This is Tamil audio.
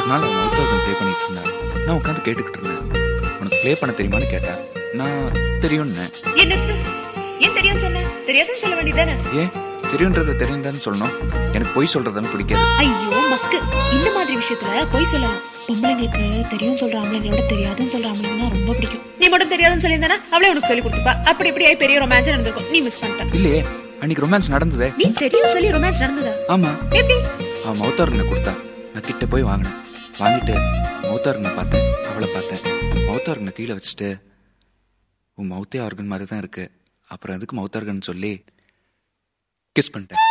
நாள் அவன் மவுத் ஆர்கன் ப்ளே பண்ணிட்டு இருந்தான். நான் உட்காந்து கேட்டுக்கிட்டு இருந்தேன். உனக்கு ப்ளே பண்ண தெரியுமான்னு கேட்டேன். நான் தெரியும்னு. ஏன் நிறுத்து? ஏன் தெரியும் சொன்ன? தெரியாதுன்னு சொல்ல வேண்டியதானே? ஏன் தெரியுன்றத தெரியுதான்னு சொல்லணும்? எனக்கு பொய் சொல்றதுன்னு பிடிக்காது. ஐயோ மக்கு, இந்த மாதிரி விஷயத்துல பொய் சொல்லலாம். பொம்பளைங்களுக்கு தெரியும் சொல்ற ஆம்பளைங்களோட தெரியாதுன்னு சொல்ற ஆம்பளைங்கன்னா ரொம்ப பிடிக்கும். நீ மட்டும் தெரியாதுன்னு சொல்லியிருந்தானா அவளே உனக்கு சொல்லி கொடுத்துப்பா. அப்படி இப்படி பெரிய ரொமான்ஸ் நடந்திருக்கும், நீ மிஸ் பண்ணிட்ட. இல்லையே, அன்னைக்கு ரொமான்ஸ் நடந்ததே. நீ தெரியும் சொல்லி ரொமான்ஸ் நடந்ததா? ஆமா. எப்படி? அவன் மவுத் ஆர்கனை கொடுத்தா. நான் கிட்ட போய் வாங்கினேன். வாங்கிட்டு மவுத் ஆர்கனை பார்த்தேன், அவளை பார்த்தேன். மவுத் ஆர்கனை கீழே வச்சுட்டு, உன் மவுத்தே ஆர்கன் மாதிரி தான் இருக்கு, அப்புறம் எதுக்கு மவுத் ஆர்கன் சொல்லி கிஸ் பண்ணிட்டேன்.